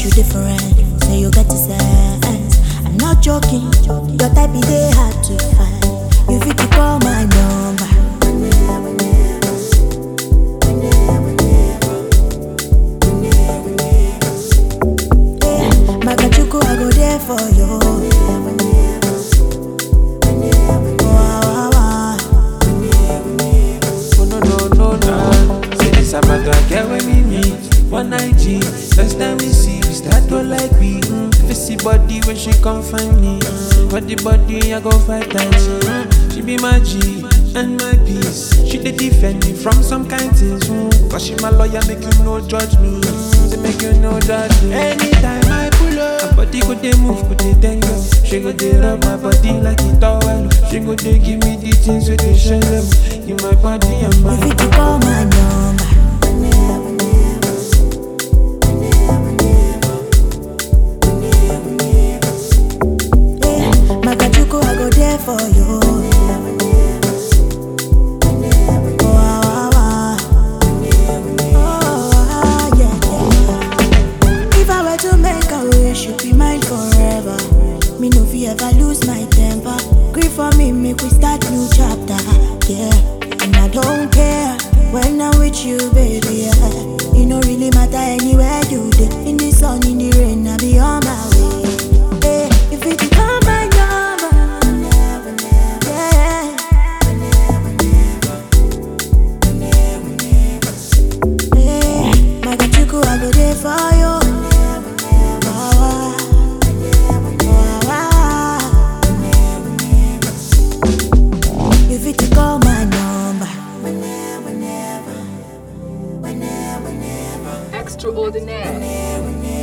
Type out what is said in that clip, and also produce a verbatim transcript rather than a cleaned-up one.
you different. Say you get to sense. I'm not joking. Your type is they hard to find. You fit to call my number. Yeah, Magachuku, I go there for you. Get when we meet, one night G. First time we see, we start to like we mm. If you see body when she come find me mm. For the body I go five times mm. She be my G and my peace. She dey defend me from some kind things mm. Cause she my lawyer, make you no judge me mm. Say make you no judge me. Anytime I pull up, her body go dey move, go dey tango. She go dey rub my body like a towel. She go dey give me the things with the shell in my body and my You fit to call my number. For you. Oh, ah, ah, oh, yeah, yeah. If I were to make a wish, you'd be mine forever. Me no fear ever lose my temper. Grieve for me, make we start new chapter. Yeah, and I don't care when I'm with you, baby. Yeah. It no really matter anywhere you dey. In the sun, in the rain, I be on my way. Hey, if it come my number. I go there for you. Oh, oh, oh. You fit to call my number. Extraordinaire.